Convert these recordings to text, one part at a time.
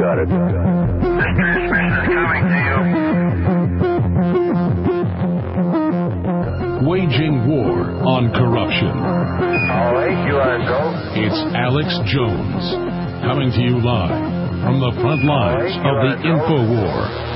got it. This transmission is coming to you. Waging war on corruption. All right, you are go. It's Alex Jones, coming to you live from the front lines of the InfoWar.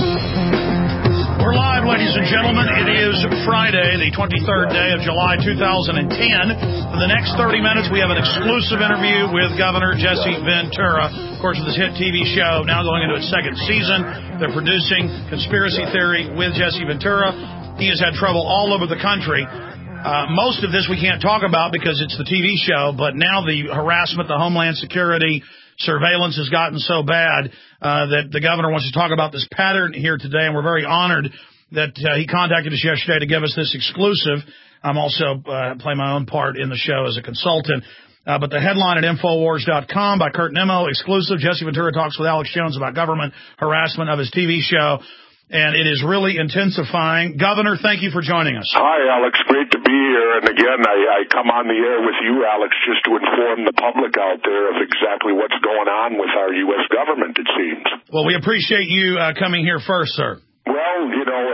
We're live, ladies and gentlemen. It is Friday, the 23rd day of July 2010. For the next 30 minutes, we have an exclusive interview with Governor Jesse Ventura. Of course, with his hit TV show now going into its second season. They're producing Conspiracy Theory with Jesse Ventura. He has had trouble all over the country. Most of this we can't talk about because it's the TV show, but now the harassment, the Homeland Security surveillance has gotten so bad that the governor wants to talk about this pattern here today, and we're very honored that he contacted us yesterday to give us this exclusive. I'm also playing my own part in the show as a consultant. But the headline at Infowars.com by Kurt Nimmo, exclusive, Jesse Ventura talks with Alex Jones about government harassment of his TV show. And it is really intensifying. Governor, thank you for joining us. Hi, Alex. Great to be here. And again, I come on the air with you, Alex, just to inform the public out there of exactly what's going on with our U.S. government, it seems. Well, we appreciate you coming here first, sir. Well, you know,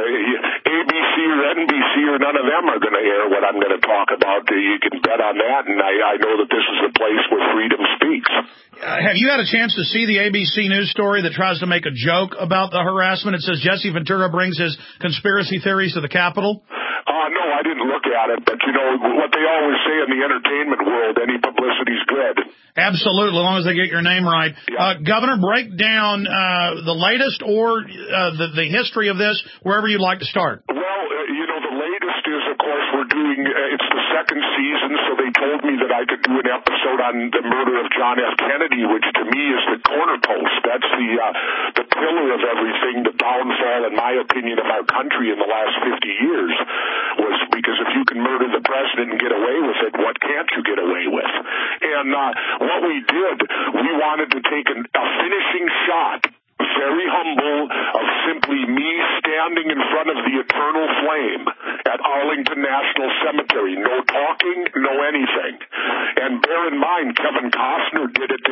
ABC or NBC or none of them are going to air what I'm going to talk about. You can bet on that. And I know that this is a place where freedom speaks. Have you had a chance to see the ABC News story that tries to make a joke about the harassment? It says Jesse Ventura brings his conspiracy theories to the Capitol. No, I didn't look at it, but you know what they always say in the entertainment world, any publicity's good. Absolutely, as long as they get your name right. Yeah. Governor, break down the latest or the history of this, wherever you'd like to start. Well, you know, the latest is, of course, we're doing, it's the second season, so they told me that I could do an episode on the murder of John F. Kennedy, which to me is the cornerpost. That's the pillar of everything, the downfall, in my opinion, of our country in the last 50 years. Was because if you can murder the president and get away with it, what can't you get away with? And what we did, we wanted to take a finishing shot, very humble, of simply me standing in front of the eternal flame at Arlington National Cemetery. No talking, no anything. And bear in mind, Kevin Costner did it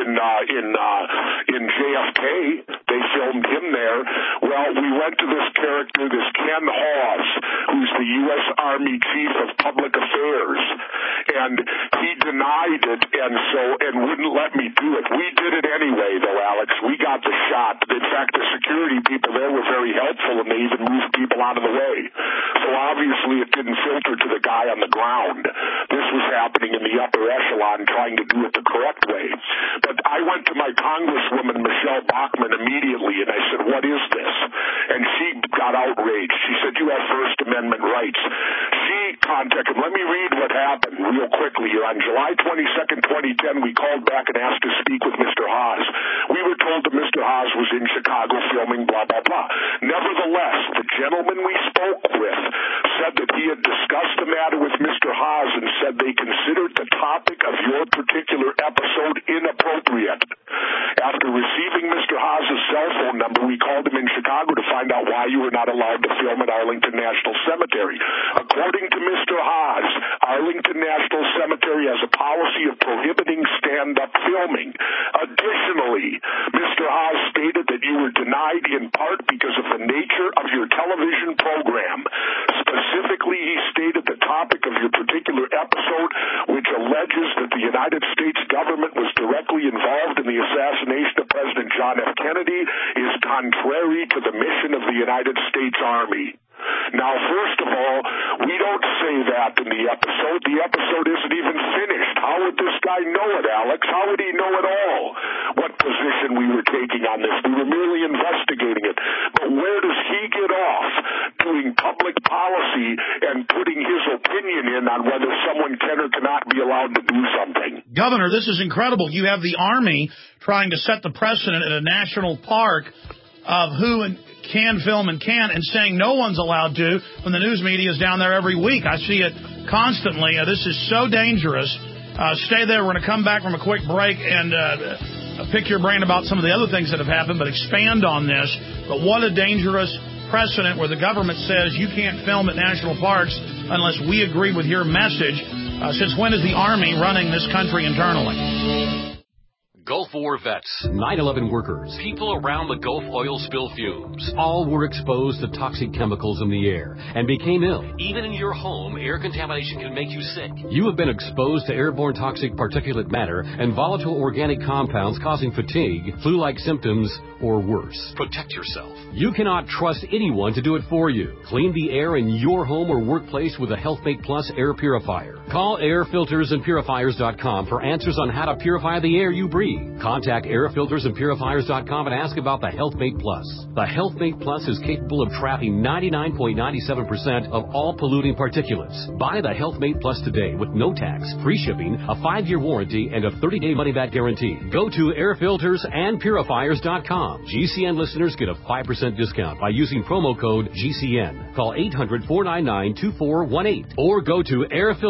in JFK. They filmed him there. Well, we went to this character, this Ken Hawes, who's the U.S. Army Chief of Public Affairs, and he denied it and wouldn't let me do it. We did it anyway, though, Alex. We got the shot. In fact, the security people there were very helpful, and they even moved people out of the way. So obviously it didn't filter to the guy on the ground. This was happening in the upper echelon, trying to do it the correct way. But I went to my Congresswoman, Michelle Bachmann, immediately, and I said, what is this? And she got outraged. She said, you have First Amendment rights. She contacted, let me read what happened real quickly here. On July 22nd, 2010, we called back and asked to speak with Mr. Hawes. We were told that Mr. Hawes was in Chicago filming blah, blah, blah. Nevertheless, the gentleman we spoke with said that he had discussed the matter with Mr. Hawes and said they considered the topic of your particular episode inappropriate. After receiving Mr. Hawes' cell phone number, we called him in Chicago to find out why you were not allowed to film at Arlington National Cemetery. According to Mr. Hawes, Arlington National Cemetery has a policy of prohibiting stand-up filming. Additionally, Mr. Hawes stated that you were denied in part because of the nature of your television program. Specifically, he stated the topic of your particular episode, which alleges that the United States government was directly involved in the assassination of President John F. Kennedy, is contrary to the mission of the United States Army. Now, first of all, we don't say that in the episode. The episode isn't even finished. How would this guy know it, Alex? How would he know at all what position we were taking on this? We were merely investigating it. But where does he get off doing public policy and putting his opinion in on whether someone can or cannot be allowed to do something? Governor, this is incredible. You have the Army trying to set the precedent at a national park of who can film and can't, and saying no one's allowed to when the news media is down there every week. I see it constantly. This is so dangerous. Stay there. We're going to come back from a quick break and pick your brain about some of the other things that have happened, but expand on this. But what a dangerous precedent where the government says you can't film at national parks unless we agree with your message. Since when is the Army running this country internally? Go Gulf War vets, 9/11 workers, people around the Gulf oil spill fumes. All were exposed to toxic chemicals in the air and became ill. Even in your home, air contamination can make you sick. You have been exposed to airborne toxic particulate matter and volatile organic compounds causing fatigue, flu-like symptoms, or worse. Protect yourself. You cannot trust anyone to do it for you. Clean the air in your home or workplace with a HealthMate Plus air purifier. Call airfiltersandpurifiers.com for answers on how to purify the air you breathe. Contact airfiltersandpurifiers.com and ask about the HealthMate Plus. The HealthMate Plus is capable of trapping 99.97% of all polluting particulates. Buy the HealthMate Plus today with no tax, free shipping, a 5-year warranty, and a 30-day money-back guarantee. Go to airfiltersandpurifiers.com. GCN listeners get a 5% discount by using promo code GCN. Call 800-499-2418 or go to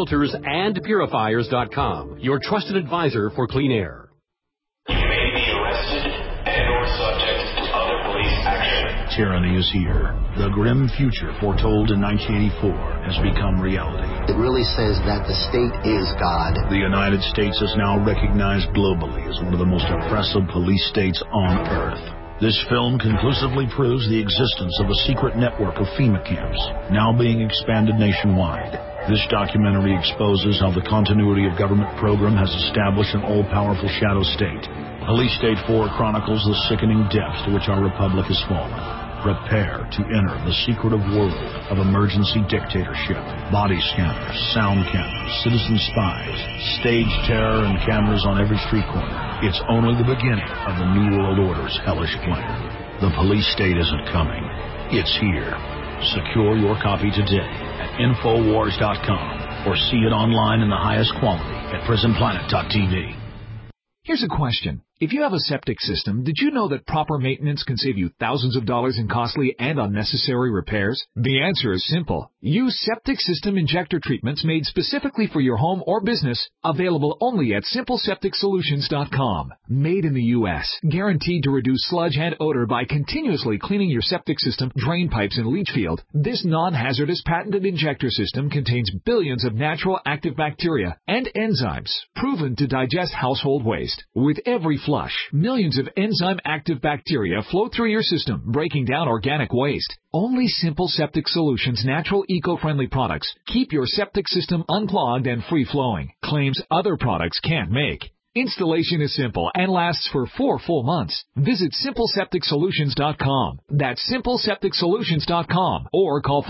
airfiltersandpurifiers.com. Your trusted advisor for clean air. You may be arrested and/or subject to other police action. Tyranny is here. The grim future foretold in 1984 has become reality. It really says that the state is God. The United States is now recognized globally as one of the most oppressive police states on earth. This film conclusively proves the existence of a secret network of FEMA camps, now being expanded nationwide. This documentary exposes how the continuity of government program has established an all-powerful shadow state. Police State 4 chronicles the sickening depths to which our republic has fallen. Prepare to enter the secretive world of emergency dictatorship. Body scanners, sound cameras, citizen spies, stage terror, and cameras on every street corner. It's only the beginning of the New World Order's hellish plan. The police state isn't coming. It's here. Secure your copy today at Infowars.com or see it online in the highest quality at PrisonPlanet.tv. Here's a question. If you have a septic system, did you know that proper maintenance can save you thousands of dollars in costly and unnecessary repairs? The answer is simple. Use septic system injector treatments made specifically for your home or business, available only at SimpleSepticSolutions.com. Made in the U.S., guaranteed to reduce sludge and odor by continuously cleaning your septic system, drain pipes, and leach field. This non-hazardous patented injector system contains billions of natural active bacteria and enzymes proven to digest household waste. With every flush, millions of enzyme-active bacteria flow through your system, breaking down organic waste. Only Simple Septic Solutions natural eco-friendly products keep your septic system unclogged and free-flowing, claims other products can't make. Installation is simple and lasts for 4 full months. Visit SimpleSepticSolutions.com. That's SimpleSepticSolutions.com or call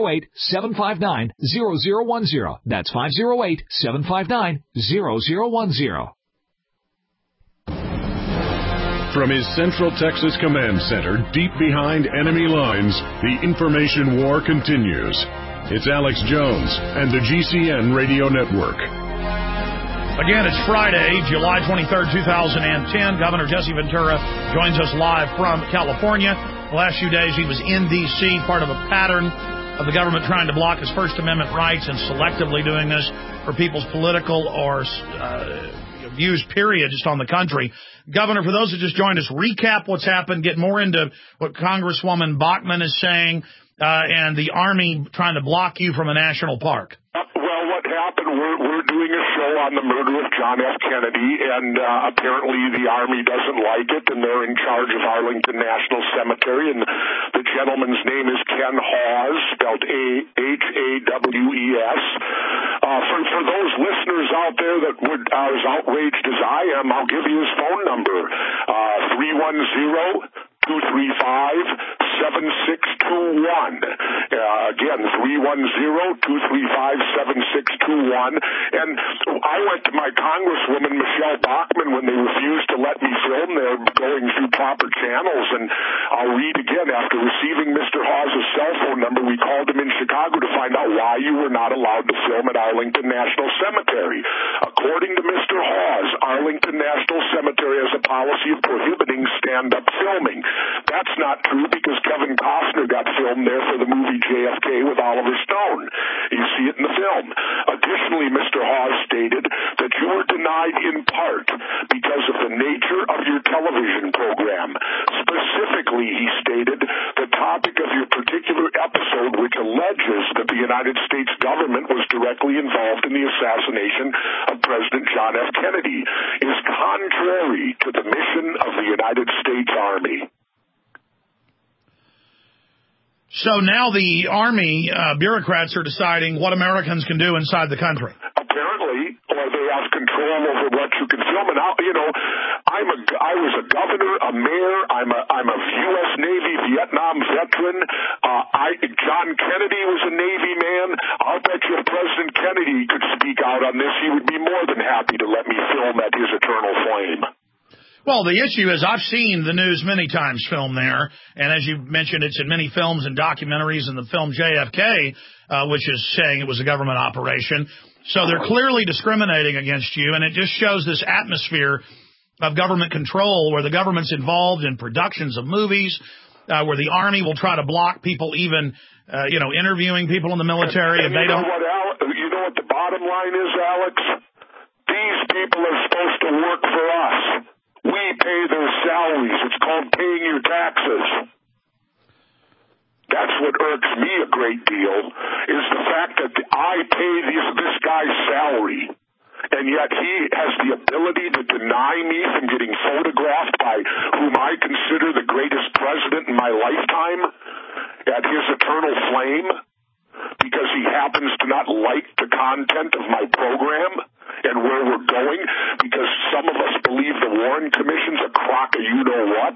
508-759-0010. That's 508-759-0010. From his Central Texas Command Center, deep behind enemy lines, the information war continues. It's Alex Jones and the GCN Radio Network. Again, it's Friday, July 23rd, 2010. Governor Jesse Ventura joins us live from California. The last few days he was in D.C., part of a pattern of the government trying to block his First Amendment rights and selectively doing this for people's political or views, period, just on the country. Governor, for those that just joined us, recap what's happened, get more into what Congresswoman Bachmann is saying, and the Army trying to block you from a national park. Well, what happened, we're doing a show on the murder of John F. Kennedy, and apparently the Army doesn't like it, and they're in charge of Arlington National Cemetery, and the gentleman's name is Ken Hawes, spelled Hawaves. For those listeners out there that are as outraged as I am, I'll give you his phone number, 310-235-7621. Again, 310-235-7621. And I went to my Congresswoman, Michelle Bachmann, when they refused to let me film there going through proper channels. And I'll read again. After receiving Mr. Hawes' cell phone number, we called him in Chicago to find out why you were not allowed to film at Arlington National Cemetery. According to Mr. Hawes, Arlington National Cemetery has a policy of prohibiting stand-up filming. That's not true because Kevin Costner got filmed there for the movie JFK with Oliver Stone. You see it in the film. Additionally, Mr. Hawes stated that you were denied in part because of the nature of your television program. Specifically, he stated the topic of a particular episode which alleges that the United States government was directly involved in the assassination of President John F. Kennedy is contrary to the mission of the United States Army. So now the Army bureaucrats are deciding what Americans can do inside the country. Apparently, or they have control over what you can film. And I was a governor, a mayor. I'm a U.S. Navy Vietnam veteran. John Kennedy was a Navy man. I'll bet you if President Kennedy could speak out on this, he would be more than happy to let me film at his eternal flame. Well, the issue is I've seen the news many times filmed there, and as you mentioned, it's in many films and documentaries, and the film JFK, which is saying it was a government operation. So they're clearly discriminating against you, and it just shows this atmosphere of government control where the government's involved in productions of movies, where the Army will try to block people even, interviewing people in the military if they don't. You know what the bottom line is, Alex? These people are supposed to work for us. We pay their salaries. It's called paying your taxes. That's what irks me a great deal, is the fact that I pay this guy's salary, and yet he has the ability to deny me from getting photographed by whom I consider the greatest president in my lifetime at his eternal flame because he happens to not like the content of my program and where we're going, because some of us believe the Warren Commission's a crock of you-know-what,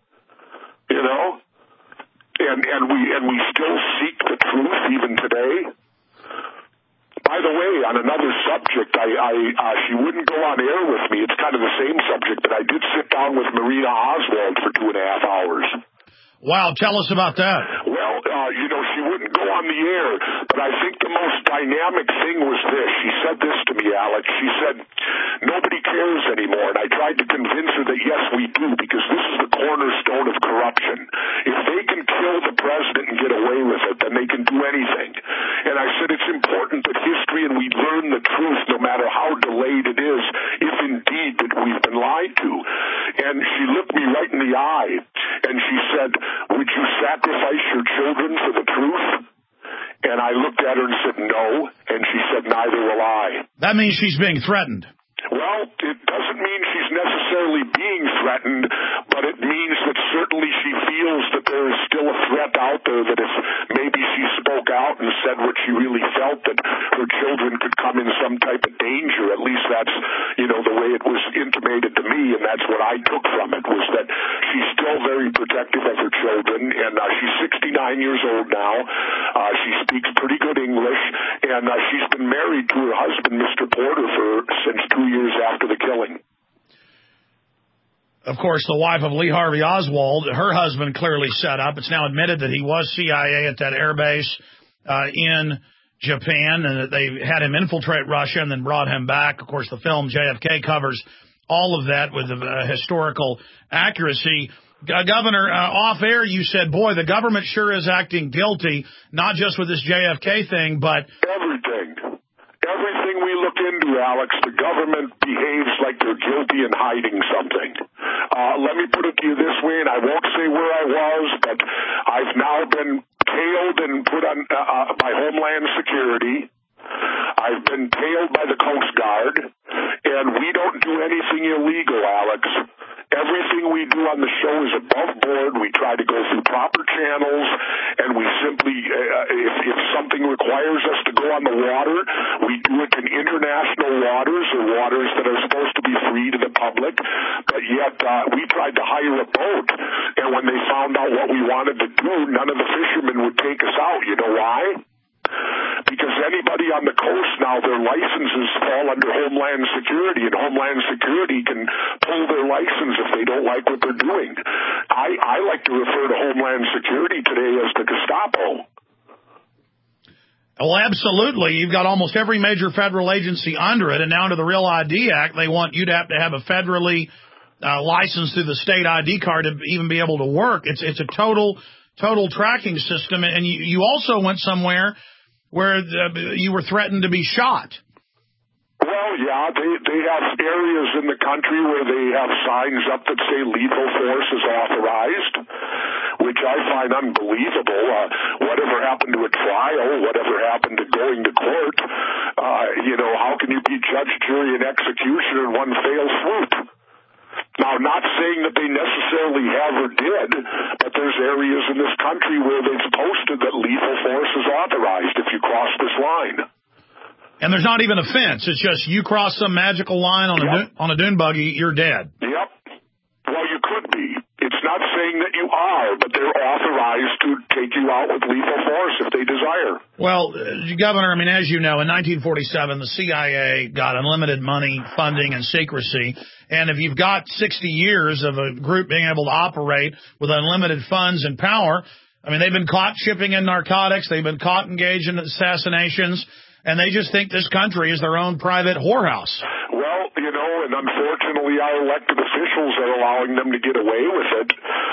and we still seek the truth even today. By the way, on another subject, she wouldn't go on air with me. It's kind of the same subject, but I did sit down with Marina Oswald for 2.5 hours. Wow, tell us about that. Well, she wouldn't go on the air, but I think the most dynamic thing was this. She said this to me, Alex. She said, nobody cares anymore. And I tried to convince her that, yes, we do, because this is the cornerstone of corruption. If they can kill the president and get away with it, then they can do anything. And I said, it's important that history and we learn the truth no matter how delayed it is, if indeed that we've been lied to. And she looked me right in the eye, and she said, would you sacrifice your children for the truth? And I looked at her and said, no. And she said, neither will I. That means she's being threatened. Well, it doesn't mean she's necessarily being threatened, but it means that certainly she feels that there is still a threat out there, that if maybe she spoke out and said what she really felt, that her children could come in some type of danger. At least that's, the way it was intimated to me, and that's what I took from it, was that she's still very protective of her children, and she's 69 years old now. She speaks pretty good English, and she's been married to her husband, Mr. Porter, since 2 years after the killing. Of course, the wife of Lee Harvey Oswald, her husband clearly set up. It's now admitted that he was CIA at that air base in Japan, and that they had him infiltrate Russia and then brought him back. Of course, the film JFK covers all of that with historical accuracy. Governor, off air, you said, boy, the government sure is acting guilty, not just with this JFK thing, but everything. Everything we look into, Alex, the government behaves like they're guilty and hiding something. Let me put it to you this way, and I won't say where I was, but I've now been tailed and put on by Homeland Security. I've been tailed by the Coast Guard, and we don't do anything illegal, Alex. Everything we do on the show is above board. We try to go through proper channels, and we simply, if something requires us to go on the water, we do it in international waters, or waters that are supposed to be free to the public. But yet, we tried to hire a boat, and when they found out what we wanted to do, none of the fishermen would take us out. You know why? Because anybody on the coast now, their licenses fall under Homeland Security, and Homeland Security can pull their license if they don't like what they're doing. I like to refer to Homeland Security today as the Gestapo. Well, absolutely. You've got almost every major federal agency under it, and now under the Real ID Act, they want you to have a federally licensed through the state ID card to even be able to work. It's a total tracking system, and you also went somewhere where you were threatened to be shot. Well, yeah, they have areas in the country where they have signs up that say lethal force is authorized, which I find unbelievable. Whatever happened to a trial, whatever happened to going to court, how can you be judge, jury, and executioner in one fell swoop? Now, not saying that they necessarily have or did, but there's areas in this country where they've posted that lethal force is authorized if you cross this line. And there's not even a fence. It's just you cross some magical line on a dune buggy, you're dead. Yep. Well, you could be. It's not saying that you are, but they're authorized to take you out with lethal force if they desire. Well, Governor, as you know, in 1947, the CIA got unlimited money, funding, and secrecy. And if you've got 60 years of a group being able to operate with unlimited funds and power, they've been caught shipping in narcotics. They've been caught engaged in assassinations. And they just think this country is their own private whorehouse. Well, and unfortunately our elected officials are allowing them to get away with it.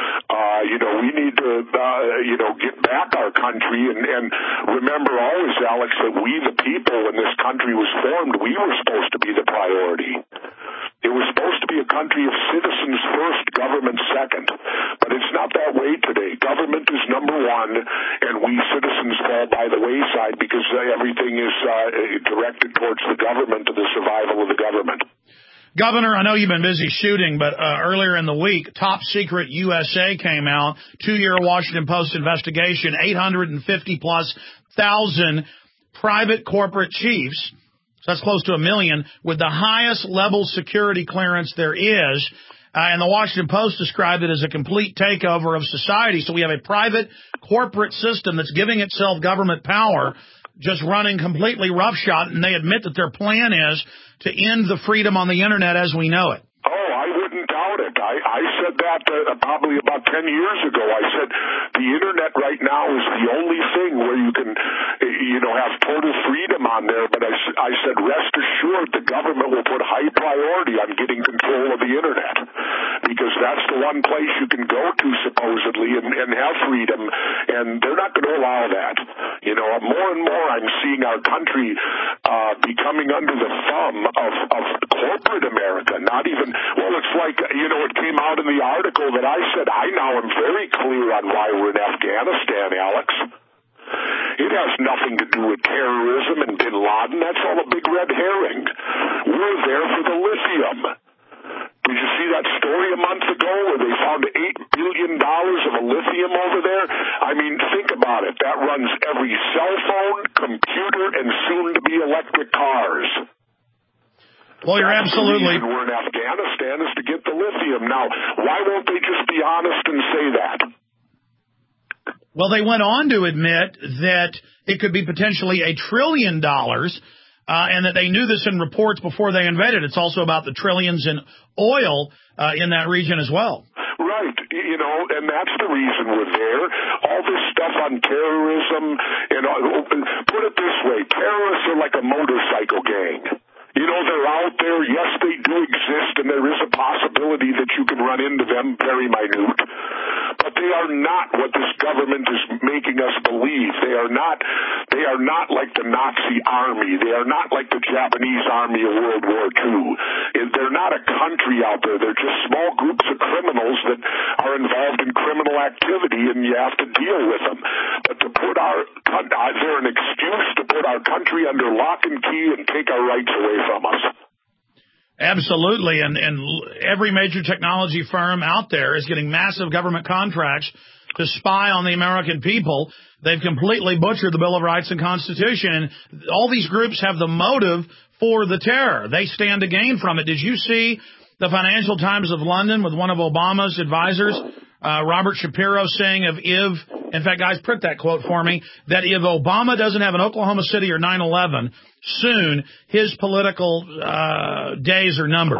We need to, get back our country and remember always, Alex, that we the people when this country was formed, we were supposed to be the priority. It was supposed to be a country of citizens first, government second. But it's not that way today. Government is number one, and we citizens fall by the wayside because everything is directed towards the government and the survival of the government. Governor, I know you've been busy shooting, but earlier in the week, Top Secret USA came out, 2-year Washington Post investigation, 850+ thousand private corporate chiefs. So that's close to 1 million, with the highest level security clearance there is. And the Washington Post described it as a complete takeover of society. So we have a private corporate system that's giving itself government power, just running completely roughshod. And they admit that their plan is to end the freedom on the Internet as we know it. Oh, I wouldn't doubt it. I said that probably about 10 years ago. I said the Internet right now is the only thing where you can, have total freedom on there. But I said, rest assured, the government will put high priority on getting control of the Internet because that's the one place you can go to supposedly and have freedom. And they're not going to allow that. More and more I'm seeing our country becoming under the thumb of corporate America. Not even, it's like, it came out in the article that I said, I now am very clear on why we're in Afghanistan, Alex. It has nothing to do with terrorism and bin Laden. That's all a big red herring. We're there for the lithium. Did you see that story a month ago where they found $8 billion of lithium over there? Think about it. That runs every cell phone, computer, and soon-to-be electric cars. Well, you're absolutely... The reason we're in Afghanistan is to get the lithium. Now, why won't they just be honest and say that? Well, they went on to admit that it could be potentially $1 trillion, and that they knew this in reports before they invaded. It's also about the trillions in oil in that region as well. Right. And that's the reason we're there. All this stuff on terrorism, put it this way, terrorists are like a motorcycle gang. They're out there. Yes, they do exist, and there is a possibility that you can run into them, very minute. But they are not what this government is making us believe. They are not like the Nazi army. They are not like the Japanese army of World War II. They're not a country out there. They're just small groups of criminals that are involved in criminal activity, and you have to deal with them. But they're an excuse to put our country under lock and key and take our rights away from us. Absolutely, and every major technology firm out there is getting massive government contracts to spy on the American people. They've completely butchered the Bill of Rights and Constitution, and all these groups have the motive for the terror. They stand to gain from it. Did you see the Financial Times of London with one of Obama's advisors, Robert Shapiro, saying in fact, guys, print that quote for me, that if Obama doesn't have an Oklahoma City or 9/11 soon, his political days are numbered.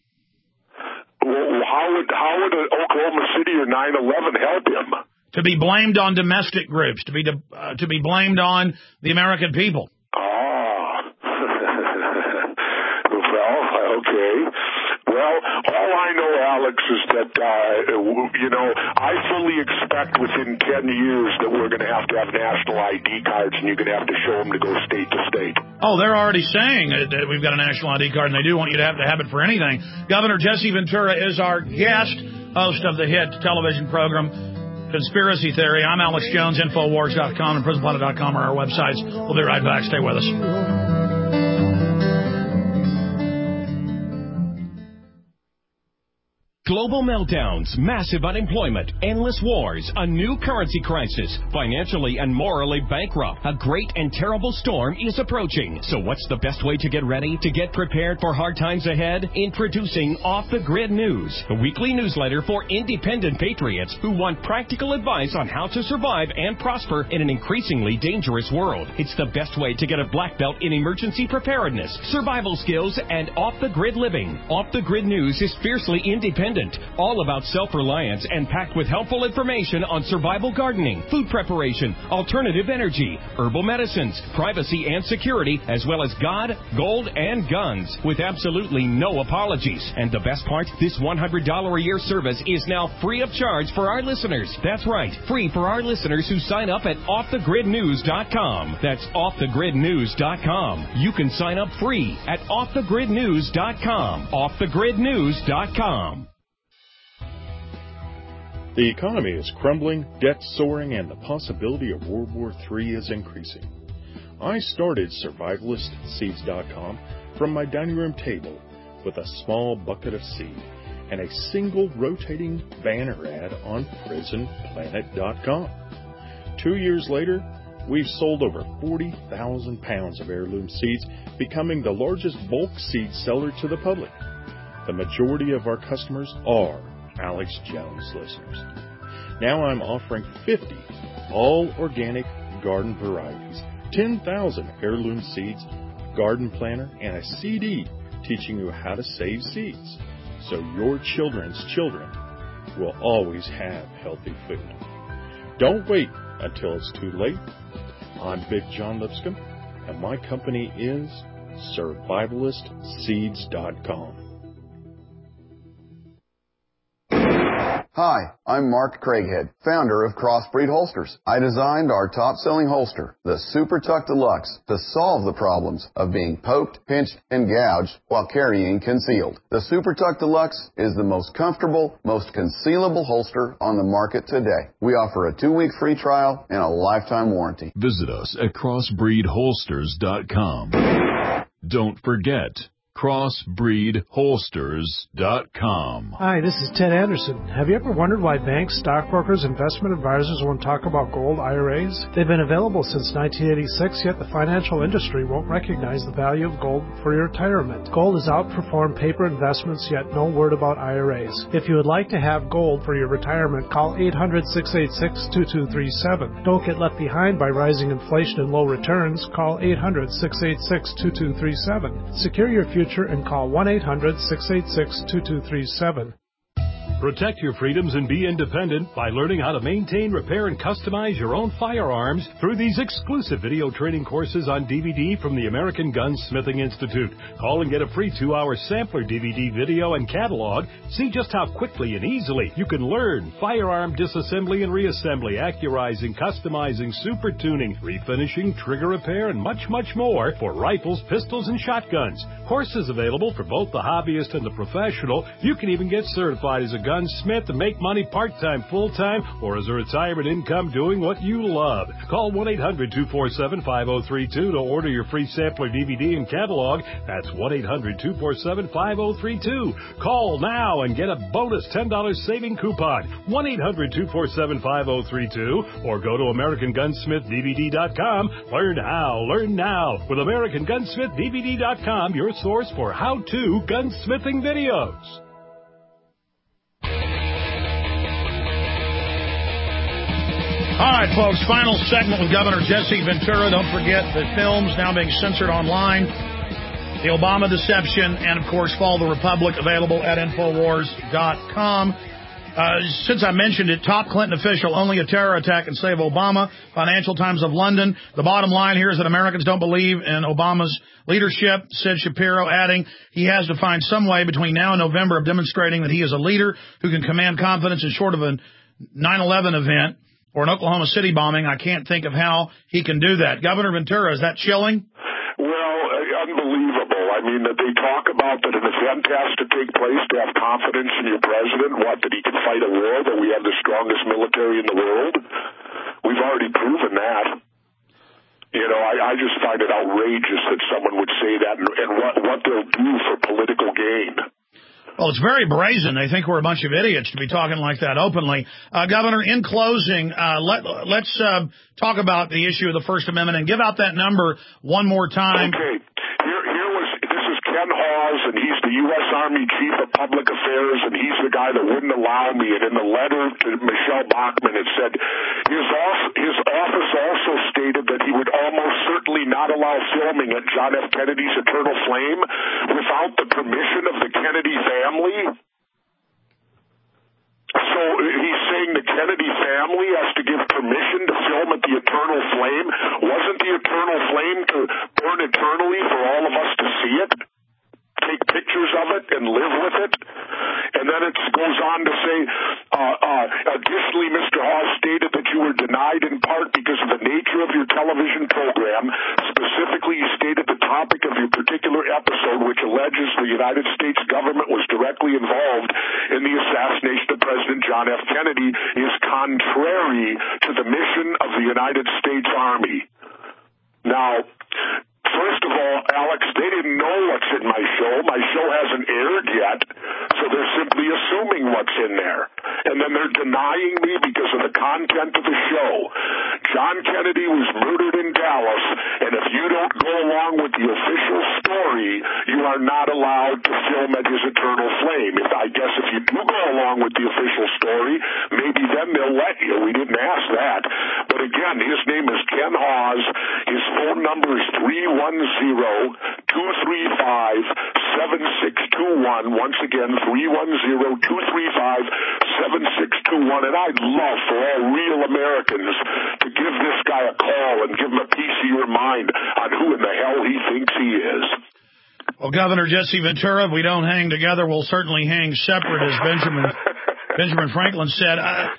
Well, how would an Oklahoma City or 9/11 help him? To be blamed on domestic groups, to be blamed on the American people. Well, okay. Well, all I know, Alex, is that, I fully expect within 10 years that we're going to have national ID cards, and you're going to have to show them to go state to state. Oh, they're already saying that we've got a national ID card, and they do want you to have it for anything. Governor Jesse Ventura is our guest, host of the hit television program Conspiracy Theory. I'm Alex Jones. Infowars.com and PrisonPlanet.com are our websites. We'll be right back. Stay with us. Global meltdowns, massive unemployment, endless wars, a new currency crisis, financially and morally bankrupt. A great and terrible storm is approaching. So what's the best way to get ready, to get prepared for hard times ahead? Introducing Off the Grid News, a weekly newsletter for independent patriots who want practical advice on how to survive and prosper in an increasingly dangerous world. It's the best way to get a black belt in emergency preparedness, survival skills, and off-the-grid living. Off the Grid News is fiercely independent, all about self-reliance and packed with helpful information on survival gardening, food preparation, alternative energy, herbal medicines, privacy and security, as well as God, gold, and guns, with absolutely no apologies. And the best part, this $100 a year service is now free of charge for our listeners. That's right, free for our listeners who sign up at offthegridnews.com. That's offthegridnews.com. You can sign up free at offthegridnews.com. offthegridnews.com. The economy is crumbling, debt soaring, and the possibility of World War III is increasing. I started SurvivalistSeeds.com from my dining room table with a small bucket of seed and a single rotating banner ad on PrisonPlanet.com. 2 years later, we've sold over 40,000 pounds of heirloom seeds, becoming the largest bulk seed seller to the public. The majority of our customers are Alex Jones listeners. Now I'm offering 50 all-organic garden varieties, 10,000 heirloom seeds, a garden planner, and a CD teaching you how to save seeds, so your children's children will always have healthy food. Don't wait until it's too late. I'm Big John Lipscomb, and my company is SurvivalistSeeds.com. Hi, I'm Mark Craighead, founder of Crossbreed Holsters. I designed our top-selling holster, the Super Tuck Deluxe, to solve the problems of being poked, pinched, and gouged while carrying concealed. The Super Tuck Deluxe is the most comfortable, most concealable holster on the market today. We offer a 2-week free trial and a lifetime warranty. Visit us at crossbreedholsters.com. Don't forget, crossbreedholsters.com. Hi, this is Ted Anderson. Have you ever wondered why banks, stockbrokers, investment advisors won't talk about gold IRAs? They've been available since 1986, yet the financial industry won't recognize the value of gold for your retirement. Gold has outperformed paper investments, yet no word about IRAs. If you would like to have gold for your retirement, call 800-686-2237. Don't get left behind by rising inflation and low returns. Call 800-686-2237. Secure your future and call 1-800-686-2237. Protect your freedoms and be independent by learning how to maintain, repair, and customize your own firearms through these exclusive video training courses on DVD from the American Gunsmithing Institute. Call and get a free 2-hour sampler DVD video and catalog. See just how quickly and easily you can learn firearm disassembly and reassembly, accurizing, customizing, super tuning, refinishing, trigger repair, and much, much more for rifles, pistols, and shotguns. Courses available for both the hobbyist and the professional. You can even get certified as a gunsmith to make money part-time, full-time, or as a retirement income doing what you love. Call 1-800-247-5032 to order your free sampler DVD and catalog. That's 1-800-247-5032. Call now and get a bonus $10 saving coupon. 1-800-247-5032 or go to AmericanGunsmithDVD.com. Learn how, learn now with AmericanGunsmithDVD.com, your source for how-to gunsmithing videos. All right, folks, final segment with Governor Jesse Ventura. Don't forget the films now being censored online, The Obama Deception, and, of course, Fall of the Republic, available at Infowars.com. Since I mentioned it, top Clinton official, only a terror attack can save Obama. Financial Times of London. The bottom line here is that Americans don't believe in Obama's leadership, said Shapiro, adding he has to find some way between now and November of demonstrating that he is a leader who can command confidence in short of a 9/11 event or an Oklahoma City bombing. I can't think of how he can do that. Governor Ventura, is that chilling? Well, unbelievable. I mean, that they talk about that an event has to take place to have confidence in your president, that he can fight a war, that we have the strongest military in the world. We've already proven that. You know, I just find it outrageous that someone would say that and what they'll do for political gain. Well, it's very brazen. They think we're a bunch of idiots to be talking like that openly. Governor, in closing, let's talk about the issue of the First Amendment and give out that number one more time. Okay. This is Ken Hawes, and he's the U.S. Army Chief of Public Affairs, and he's the guy that wouldn't allow me. And in the letter to Michelle Bachmann, it said his office also stated that he would almost certainly not allow filming at John F. Kennedy's Eternal Flame without the permission of the Kennedy family. So he's saying the Kennedy family has to give permission to film at the Eternal Flame. Wasn't the Eternal Flame to burn eternally for all of us to see it? Take pictures of it and live with it? And then it goes on to say, additionally, Mr. Hawes stated that you were denied in part because of the nature of your television program. Specifically, you stated the topic of your particular episode, which alleges the United States government was directly involved in the assassination of President John F. Kennedy, is contrary to the mission of the United States Army. Now, first of all, Alex, they didn't know what's in my show. My show hasn't aired yet, so they're simply assuming what's in there. And then they're denying me because of the content of the show. John Kennedy was murdered in Dallas, and if you don't go along with the official story, you are not allowed to film at his Eternal Flame. I guess if you do go along with the official story, maybe then they'll let you. We didn't ask that. But again, his name is Ken Hawes. His phone number is 310-235-7621. Once again, 310-235-7621. And I'd love for all real Americans to give this guy a call and give him a piece of your mind on who in the hell he thinks he is. Well, Governor Jesse Ventura, if we don't hang together, we'll certainly hang separate, as Benjamin Franklin said.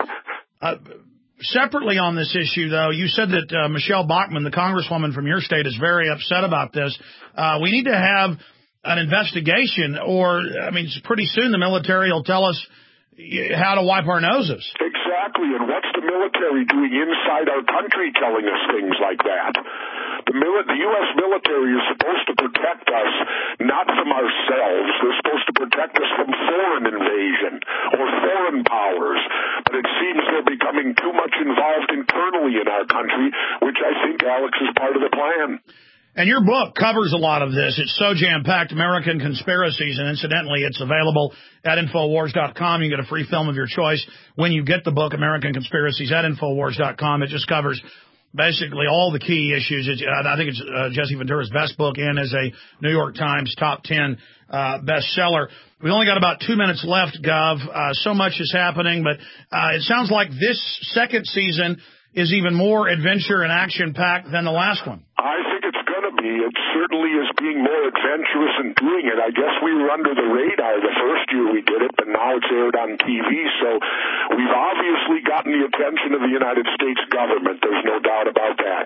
Separately on this issue, though, you said that Michelle Bachmann, the congresswoman from your state, is very upset about this. We need to have an investigation, or, I mean, pretty soon the military will tell us how to wipe our noses. Exactly, and what's the military doing inside our country telling us things like that? The U.S. military is supposed to protect us, not from ourselves. They're supposed to protect us from foreign invasion or foreign powers. But it seems they're becoming too much involved internally in our country, which I think, Alex, is part of the plan. And your book covers a lot of this. It's so jam-packed, American Conspiracies, and incidentally, it's available at Infowars.com. You can get a free film of your choice when you get the book, American Conspiracies, at Infowars.com. It just covers basically all the key issues. I think it's Jesse Ventura's best book and is a New York Times top 10 bestseller. We only got about 2 minutes left, Gov. So much is happening, but it sounds like this second season is even more adventure and action-packed than the last one. I think it's going to be. It certainly is being more adventurous in doing it. I guess we were under the radar the first year we did it, but now it's aired on TV. So we've obviously gotten the attention of the United States government. There's no doubt about that.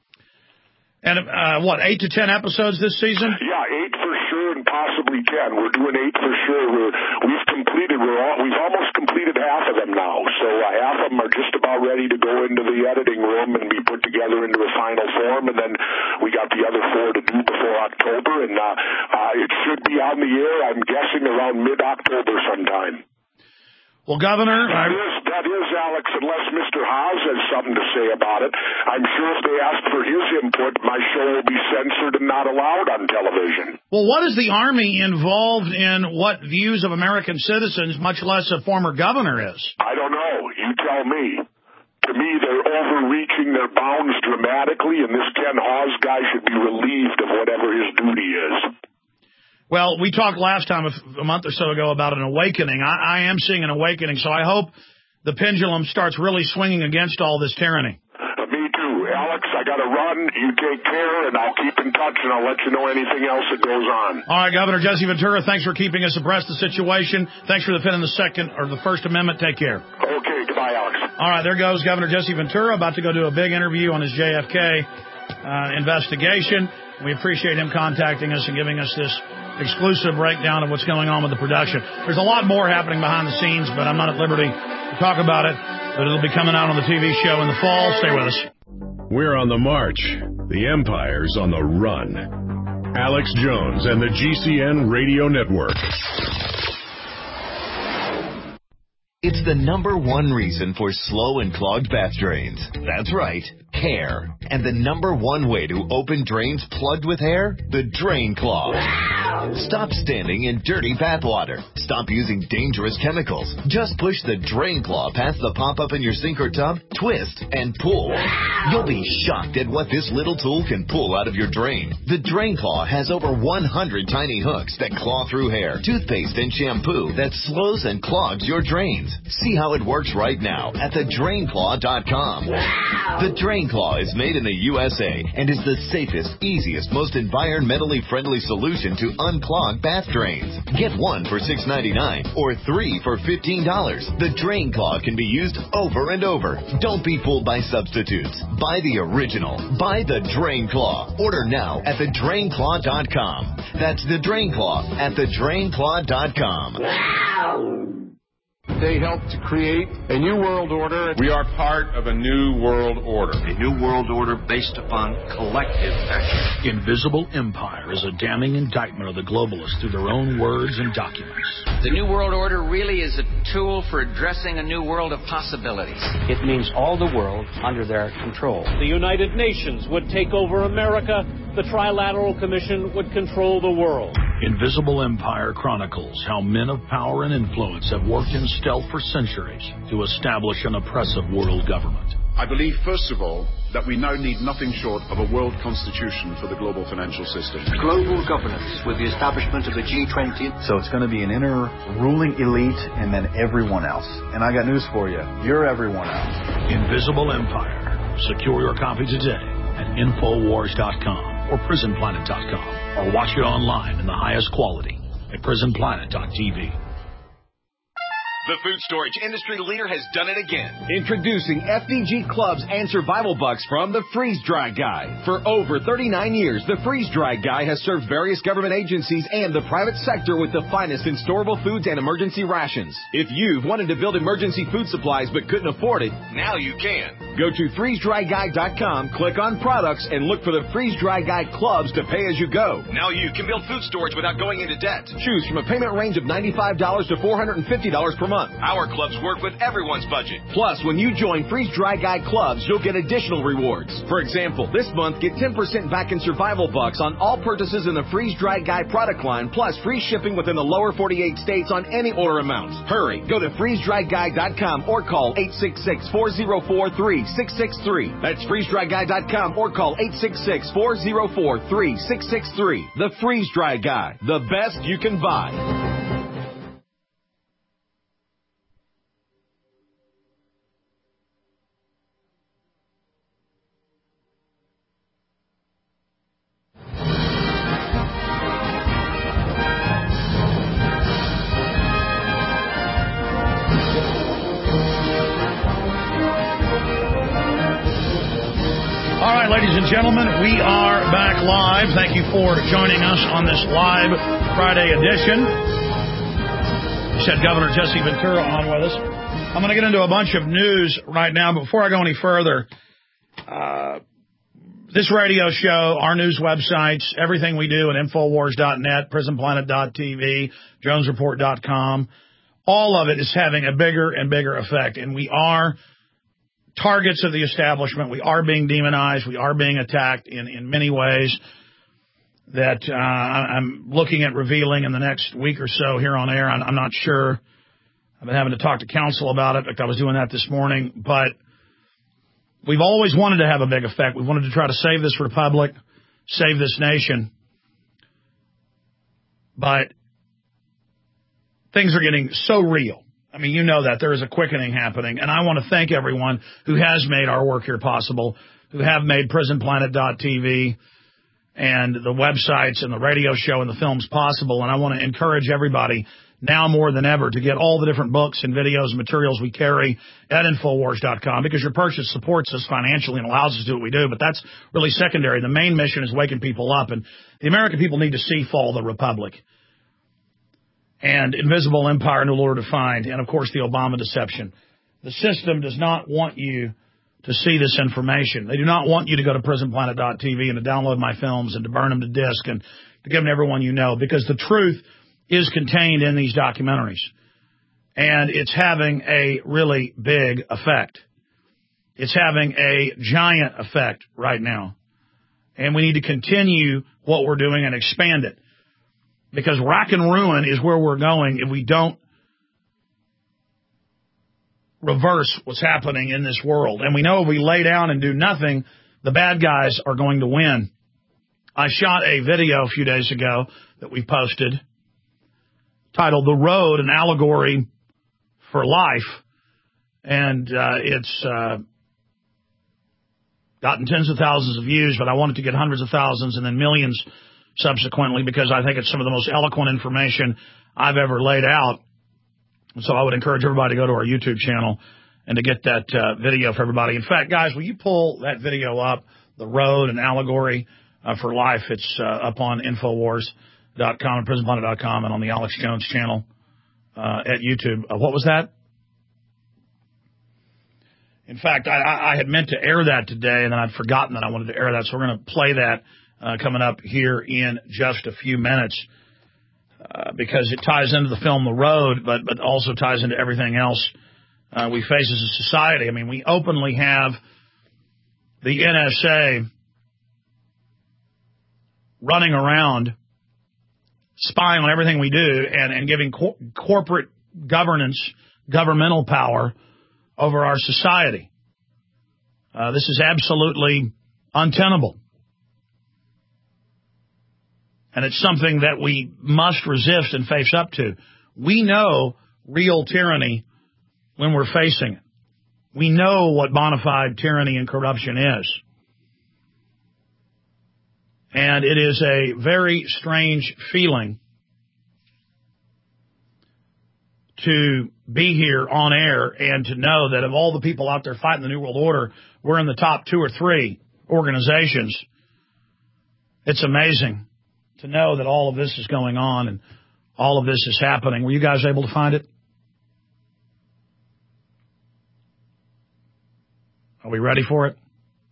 And 8 to 10 episodes this season? Yeah, 8 for sure, and possibly 10. We're doing 8 for sure. We've almost completed half of them now. So half of them are just about ready to go into the editing room and be put together into a final form. And then we got the other 4 to do before October. And it should be on the air, I'm guessing, around mid-October sometime. Well, Governor, that is, Alex, unless Mr. Hawes has something to say about it. I'm sure if they ask for his input, my show will be censored and not allowed on television. Well, what is the Army involved in what views of American citizens, much less a former governor, is? I don't know. You tell me. To me, they're overreaching their bounds dramatically, and this Ken Hawes guy should be relieved of whatever his duty is. Well, we talked last time, a month or so ago, about an awakening. I am seeing an awakening, so I hope the pendulum starts really swinging against all this tyranny. Me too. Alex, I got to run. You take care, and I'll keep in touch, and I'll let you know anything else that goes on. All right, Governor Jesse Ventura, thanks for keeping us abreast of the situation. Thanks for defending the First Amendment. Take care. Okay, goodbye, Alex. All right, there goes Governor Jesse Ventura, about to go do a big interview on his JFK investigation. We appreciate him contacting us and giving us this exclusive breakdown of what's going on with the production. There's a lot more happening behind the scenes, but I'm not at liberty to talk about it. But it'll be coming out on the TV show in the fall. Stay with us. We're on the march. The Empire's on the run. Alex Jones and the GCN Radio Network. It's the #1 reason for slow and clogged bath drains. That's right, hair. And the #1 way to open drains plugged with hair? The Drain Claw. Stop standing in dirty bath water. Stop using dangerous chemicals. Just push the Drain Claw past the pop-up in your sink or tub, twist, and pull. You'll be shocked at what this little tool can pull out of your drain. The Drain Claw has over 100 tiny hooks that claw through hair, toothpaste, and shampoo that slows and clogs your drains. See how it works right now at thedrainclaw.com. The Drain Claw is made in the USA and is the safest, easiest, most environmentally friendly solution to unclog bath drains. Get one for $6.99 or 3 for $15. The Drain Claw can be used over and over. Don't be fooled by substitutes. Buy the original. Buy the Drain Claw. Order now at thedrainclaw.com. That's the Drain Claw at thedrainclaw.com. They helped to create a new world order. We are part of a new world order. A new world order based upon collective action. Invisible Empire is a damning indictment of the globalists through their own words and documents. The new world order really is a tool for addressing a new world of possibilities. It means all the world under their control. The United Nations would take over America. The Trilateral Commission would control the world. Invisible Empire chronicles how men of power and influence have worked in stealth for centuries to establish an oppressive world government. I believe, first of all, that we now need nothing short of a world constitution for the global financial system. Global governance with the establishment of the G20. So it's going to be an inner ruling elite and then everyone else. And I got news for you. You're everyone else. Invisible Empire. Secure your copy today at Infowars.com or PrisonPlanet.com, or watch it online in the highest quality at PrisonPlanet.tv. The food storage industry leader has done it again. Introducing FDG Clubs and Survival Bucks from the Freeze Dry Guy. For over 39 years, the Freeze Dry Guy has served various government agencies and the private sector with the finest in storable foods and emergency rations. If you've wanted to build emergency food supplies but couldn't afford it, now you can. Go to freezedryguy.com, click on products, and look for the Freeze Dry Guy Clubs to pay as you go. Now you can build food storage without going into debt. Choose from a payment range of $95 to $450 per month. Our clubs work with everyone's budget. Plus, when you join Freeze Dry Guy Clubs, you'll get additional rewards. For example, this month, get 10% back in Survival Bucks on all purchases in the Freeze Dry Guy product line, plus free shipping within the lower 48 states on any order amounts. Hurry, go to freezedryguy.com or call 866-404-3663. That's freezedryguy.com or call 866-404-3663. The Freeze Dry Guy, the best you can buy. Ladies and gentlemen, we are back live. Thank you for joining us on this live Friday edition. We had Governor Jesse Ventura on with us. I'm going to get into a bunch of news right now. But before I go any further, this radio show, our news websites, everything we do at Infowars.net, PrisonPlanet.tv, JonesReport.com, all of it is having a bigger and bigger effect. And we are targets of the establishment. We are being demonized. We are being attacked in many ways that I'm looking at revealing in the next week or so here on air. I'm not sure. I've been having to talk to counsel about it. In fact, I was doing that this morning. But we've always wanted to have a big effect. We wanted to try to save this republic, save this nation. But things are getting so real. I mean, you know that. There is a quickening happening. And I want to thank everyone who has made our work here possible, who have made PrisonPlanet.tv and the websites and the radio show and the films possible. And I want to encourage everybody now more than ever to get all the different books and videos and materials we carry at Infowars.com, because your purchase supports us financially and allows us to do what we do. But that's really secondary. The main mission is waking people up. And the American people need to see Fall the Republic and Invisible Empire, New Lord Defined, and, of course, the Obama deception. The system does not want you to see this information. They do not want you to go to PrisonPlanet.tv and to download my films and to burn them to disk and to give them to everyone you know, because the truth is contained in these documentaries. And it's having a really big effect. It's having a giant effect right now. And we need to continue what we're doing and expand it. Because rack and ruin is where we're going if we don't reverse what's happening in this world. And we know if we lay down and do nothing, the bad guys are going to win. I shot a video a few days ago that we posted titled The Road, an Allegory for Life. And it's gotten tens of thousands of views, but I wanted to get hundreds of thousands and then millions subsequently, because I think it's some of the most eloquent information I've ever laid out. So I would encourage everybody to go to our YouTube channel and to get that video for everybody. In fact, guys, will you pull that video up, The Road, an Allegory for Life? It's up on Infowars.com and PrisonPlanet.com and on the Alex Jones channel at YouTube. What was that? In fact, I had meant to air that today, and then I'd forgotten that I wanted to air that. So we're going to play that coming up here in just a few minutes. Because it ties into the film The Road, but also ties into everything else we face as a society. I mean, we openly have the NSA running around, spying on everything we do, and giving corporate governance, governmental power over our society. This is absolutely untenable. And it's something that we must resist and face up to. We know real tyranny when we're facing it. We know what bona fide tyranny and corruption is. And it is a very strange feeling to be here on air and to know that of all the people out there fighting the New World Order, we're in the top 2 or 3 organizations. It's amazing to know that all of this is going on and all of this is happening. Were you guys able to find it? Are we ready for it?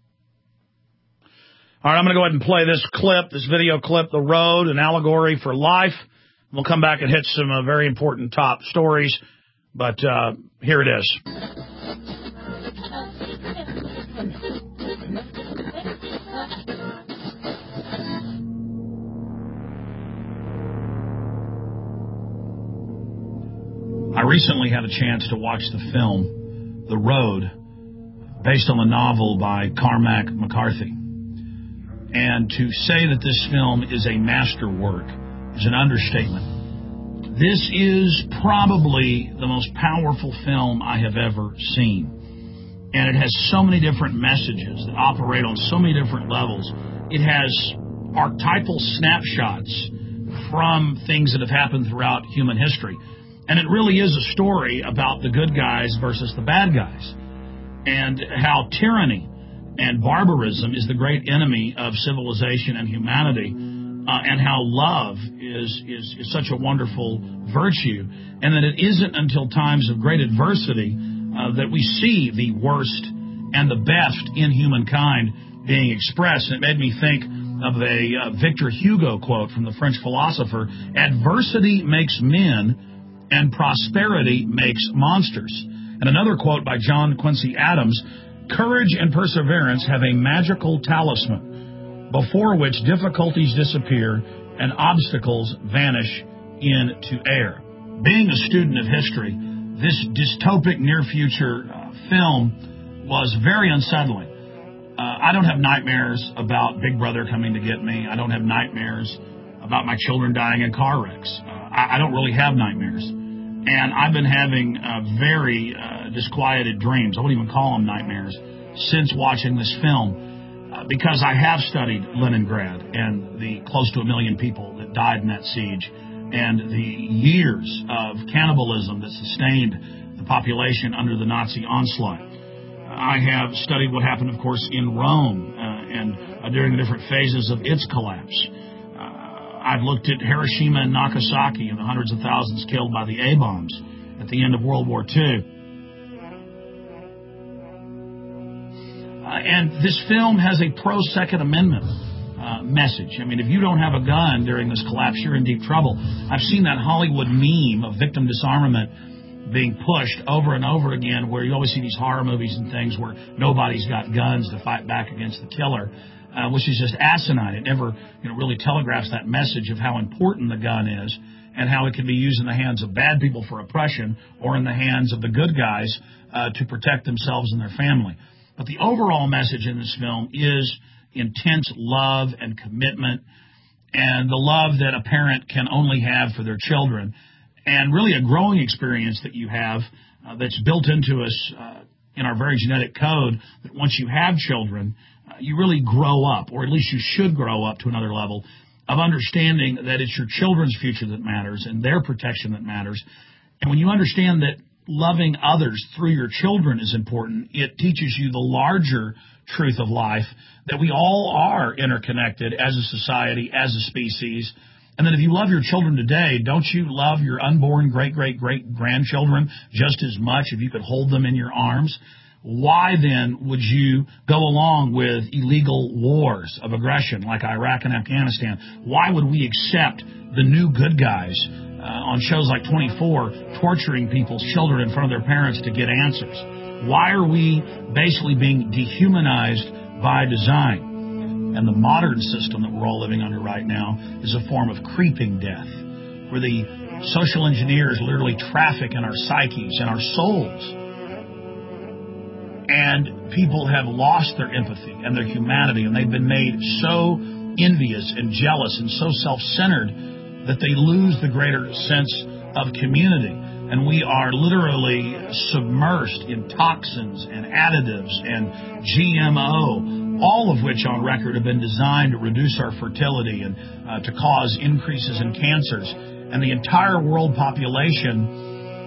All right, I'm going to go ahead and play this clip, this video clip, The Road, an Allegory for Life. We'll come back and hit some very important top stories, but here it is. I recently had a chance to watch the film, The Road, based on the novel by Cormac McCarthy. And to say that this film is a masterwork is an understatement. This is probably the most powerful film I have ever seen. And it has so many different messages that operate on so many different levels. It has archetypal snapshots from things that have happened throughout human history. And it really is a story about the good guys versus the bad guys, and how tyranny and barbarism is the great enemy of civilization and humanity, and how love is such a wonderful virtue, and that it isn't until times of great adversity that we see the worst and the best in humankind being expressed. And it made me think of a Victor Hugo quote from the French philosopher: "Adversity makes men, and prosperity makes monsters." And another quote by John Quincy Adams: "Courage and perseverance have a magical talisman before which difficulties disappear and obstacles vanish into air." Being a student of history, this dystopic near-future film was very unsettling. I don't have nightmares about Big Brother coming to get me. I don't have nightmares about my children dying in car wrecks. I don't really have nightmares. And I've been having very disquieted dreams. I wouldn't even call them nightmares since watching this film because I have studied Leningrad and the close to 1 million people that died in that siege and the years of cannibalism that sustained the population under the Nazi onslaught. I have studied what happened, of course, in Rome and during the different phases of its collapse. I've looked at Hiroshima and Nagasaki and the hundreds of thousands killed by the A-bombs at the end of World War II. And this film has a pro-Second Amendment message. I mean, if you don't have a gun during this collapse, you're in deep trouble. I've seen that Hollywood meme of victim disarmament being pushed over and over again, where you always see these horror movies and things where nobody's got guns to fight back against the killer. Which is just asinine. It never really telegraphs that message of how important the gun is and how it can be used in the hands of bad people for oppression or in the hands of the good guys to protect themselves and their family. But the overall message in this film is intense love and commitment and the love that a parent can only have for their children and really a growing experience that you have that's built into us in our very genetic code that once you have children, you really grow up, or at least you should grow up to another level of understanding that it's your children's future that matters and their protection that matters. And when you understand that loving others through your children is important, it teaches you the larger truth of life, that we all are interconnected as a society, as a species, and that if you love your children today, don't you love your unborn great-great-great-grandchildren just as much if you could hold them in your arms? Why then would you go along with illegal wars of aggression like Iraq and Afghanistan? Why would we accept the new good guys on shows like 24 torturing people's children in front of their parents to get answers? Why are we basically being dehumanized by design? And the modern system that we're all living under right now is a form of creeping death, where the social engineers literally traffic in our psyches and our souls. And people have lost their empathy and their humanity, and they've been made so envious and jealous and so self-centered that they lose the greater sense of community. And we are literally submersed in toxins and additives and GMO, all of which on record have been designed to reduce our fertility and to cause increases in cancers. And the entire world population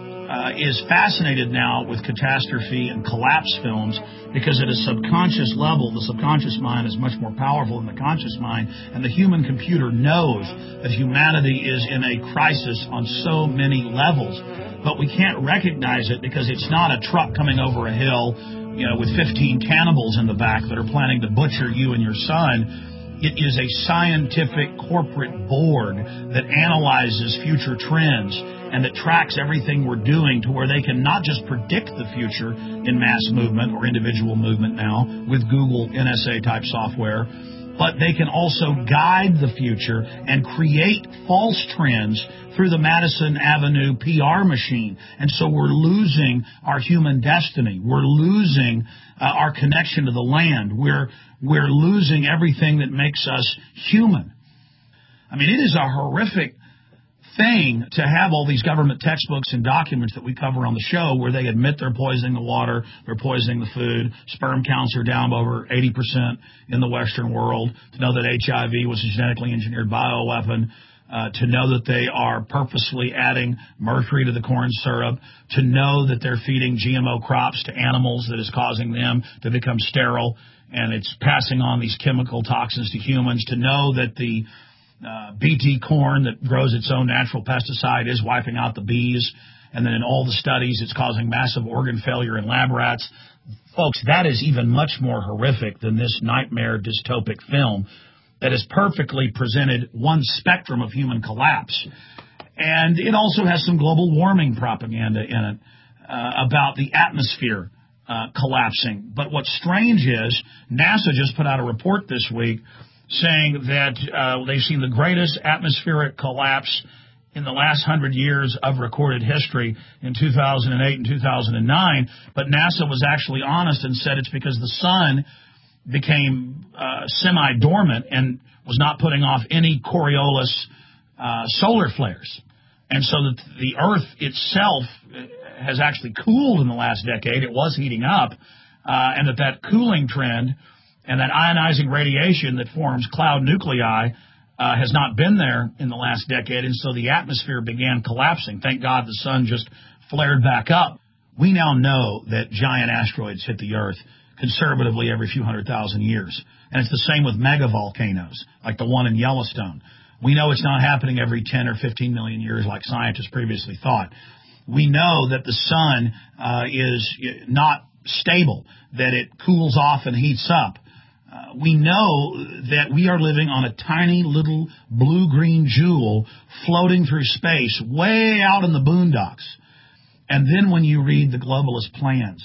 is fascinated now with catastrophe and collapse films because at a subconscious level, the subconscious mind is much more powerful than the conscious mind, and the human computer knows that humanity is in a crisis on so many levels. But we can't recognize it because it's not a truck coming over a hill, with 15 cannibals in the back that are planning to butcher you and your son. It is a scientific corporate board that analyzes future trends and that tracks everything we're doing to where they can not just predict the future in mass movement or individual movement now with Google NSA-type software, but they can also guide the future and create false trends through the Madison Avenue PR machine. And so we're losing our human destiny. We're losing our connection to the land. We're losing everything that makes us human. I mean, it is a horrific thing to have all these government textbooks and documents that we cover on the show where they admit they're poisoning the water, they're poisoning the food, sperm counts are down by over 80% in the Western world, to know that HIV was a genetically engineered bioweapon, to know that they are purposely adding mercury to the corn syrup, to know that they're feeding GMO crops to animals that is causing them to become sterile, and it's passing on these chemical toxins to humans, to know that the BT corn that grows its own natural pesticide is wiping out the bees, and then in all the studies it's causing massive organ failure in lab rats. Folks, that is even much more horrific than this nightmare dystopic film that has perfectly presented one spectrum of human collapse. And it also has some global warming propaganda in it about the atmosphere collapsing. But what's strange is NASA just put out a report this week saying that they've seen the greatest atmospheric collapse in the last 100 years of recorded history in 2008 and 2009. But NASA was actually honest and said it's because the sun became semi-dormant and was not putting off any Coriolis solar flares. And so that the Earth itself has actually cooled in the last decade. It was heating up, and that cooling trend and that ionizing radiation that forms cloud nuclei has not been there in the last decade, and so the atmosphere began collapsing. Thank God the sun just flared back up. We now know that giant asteroids hit the Earth conservatively every few 100,000 years. And it's the same with megavolcanoes, like the one in Yellowstone. We know it's not happening every 10 or 15 million years like scientists previously thought. We know that the sun is not stable, that it cools off and heats up. We know that we are living on a tiny little blue-green jewel floating through space way out in the boondocks. And then when you read the globalist plans,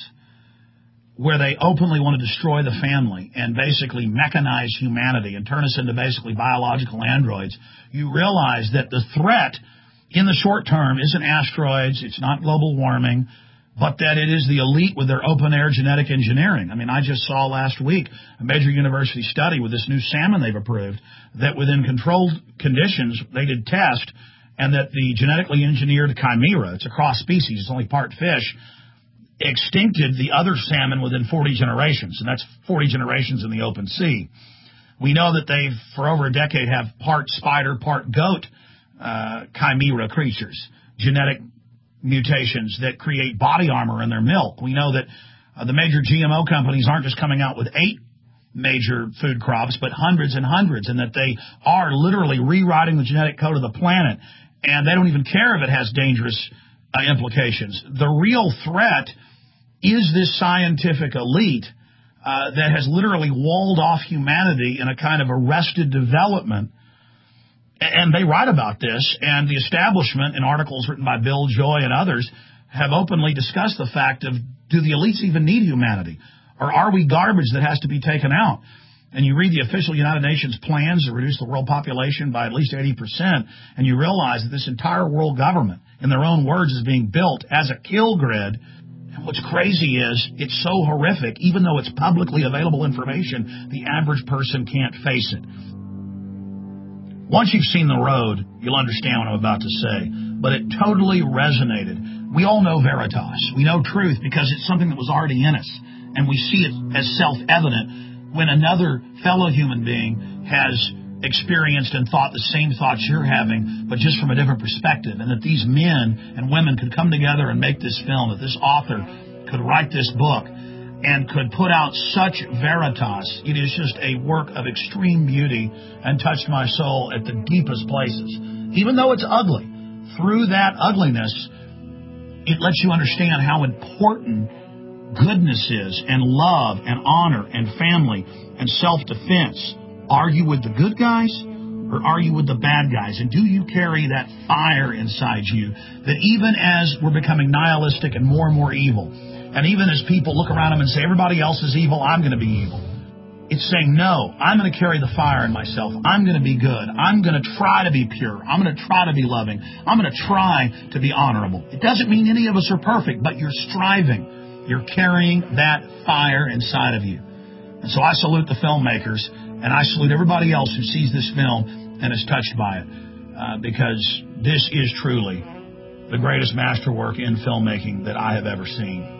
where they openly want to destroy the family and basically mechanize humanity and turn us into basically biological androids, you realize that the threat in the short term isn't asteroids, it's not global warming, but that it is the elite with their open-air genetic engineering. I mean, I just saw last week a major university study with this new salmon they've approved that within controlled conditions they did test, and that the genetically engineered chimera, it's a cross species, it's only part fish, extincted the other salmon within 40 generations, and that's 40 generations in the open sea. We know that they've, for over a decade, have part spider, part goat chimera creatures, genetic mutations that create body armor in their milk. We know that the major GMO companies aren't just coming out with 8 major food crops, but hundreds and hundreds, and that they are literally rewriting the genetic code of the planet, and they don't even care if it has dangerous implications. The real threat is this scientific elite that has literally walled off humanity in a kind of arrested development. And they write about this, and the establishment, in articles written by Bill Joy and others, have openly discussed the fact of, do the elites even need humanity? Or are we garbage that has to be taken out? And you read the official United Nations plans to reduce the world population by at least 80%, and you realize that this entire world government, in their own words, is being built as a kill grid. And what's crazy is it's so horrific, even though it's publicly available information, the average person can't face it. Once you've seen The Road, you'll understand what I'm about to say, but it totally resonated. We all know Veritas. We know truth because it's something that was already in us, and we see it as self-evident when another fellow human being has experienced and thought the same thoughts you're having, but just from a different perspective, and that these men and women could come together and make this film, that this author could write this book and could put out such Veritas. It is just a work of extreme beauty and touched my soul at the deepest places. Even though it's ugly, through that ugliness, it lets you understand how important goodness is, and love, and honor, and family, and self-defense. Are you with the good guys, or are you with the bad guys? And do you carry that fire inside you that even as we're becoming nihilistic and more evil, and even as people look around them and say, everybody else is evil, I'm going to be evil, it's saying, no, I'm going to carry the fire in myself. I'm going to be good. I'm going to try to be pure. I'm going to try to be loving. I'm going to try to be honorable. It doesn't mean any of us are perfect, but you're striving. You're carrying that fire inside of you. And so I salute the filmmakers, and I salute everybody else who sees this film and is touched by it, because this is truly the greatest masterwork in filmmaking that I have ever seen.